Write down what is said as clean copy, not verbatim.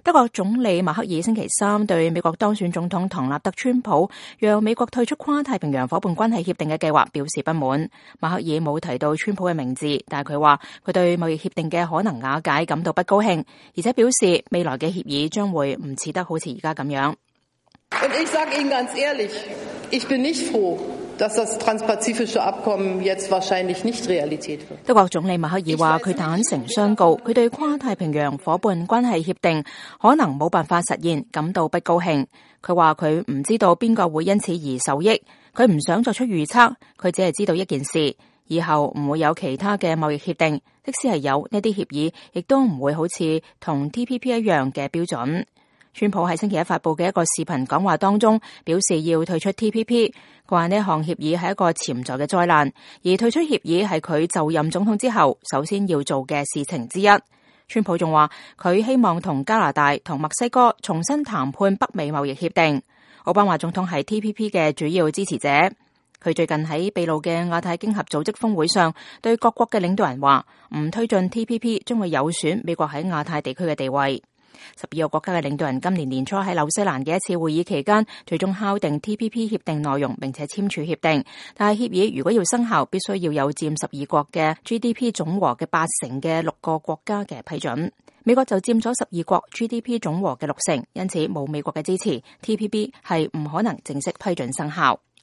德國總理默克爾星期三對美國當選總統唐納德川普讓美國退出跨太平洋夥伴關係協定嘅計劃表示不滿。默克爾冇提到川普嘅名字，但係佢話佢對貿易協定嘅可能瓦解感到不高興，而且表示未來嘅協議將會唔似得好似而家咁樣。 Und ich sage Ihnen ganz ehrlich, ich bin nicht froh, dass das transpazifische Abkommen jetzt wahrscheinlich nicht Realität wird. 德國總理默克爾話佢坦誠相告，佢對跨太平洋夥伴關係協定可能冇辦法實現感到不高興。佢話佢唔知道邊個會因此而受益，佢唔想作出預測，佢只係知道一件事，以後唔會有其他嘅貿易協定，即使係有呢啲協議，亦都唔會好似同 TPP 一樣嘅標準。川普喺星期一發佈嘅一個視頻講話當中，表示要退出 TPP， 佢話呢項協議係一個潛在嘅災難，而退出協議係佢就任總統之後首先要做嘅事情之一。川普仲話佢希望同加拿大同墨西哥重新談判北美貿易協定。奧巴馬總統係 TPP 嘅主要支持者，佢最近喺秘魯嘅亞太經合組織峰會上對各國嘅領導人話，唔推進 TPP 將會有損美國喺亞太地區嘅地位。12個國家嘅領導人今年年初喺紐西蘭嘅一次會議期間，最終敲定 TPP 協定內容，並且簽署協定。但係協議如果要生效，必須要有佔12國嘅 GDP 總和嘅80%嘅6個國家嘅批准。美國就佔咗12國 GDP 總和嘅60%，因此冇美國嘅支持，TPP 係唔可能正式批准生效。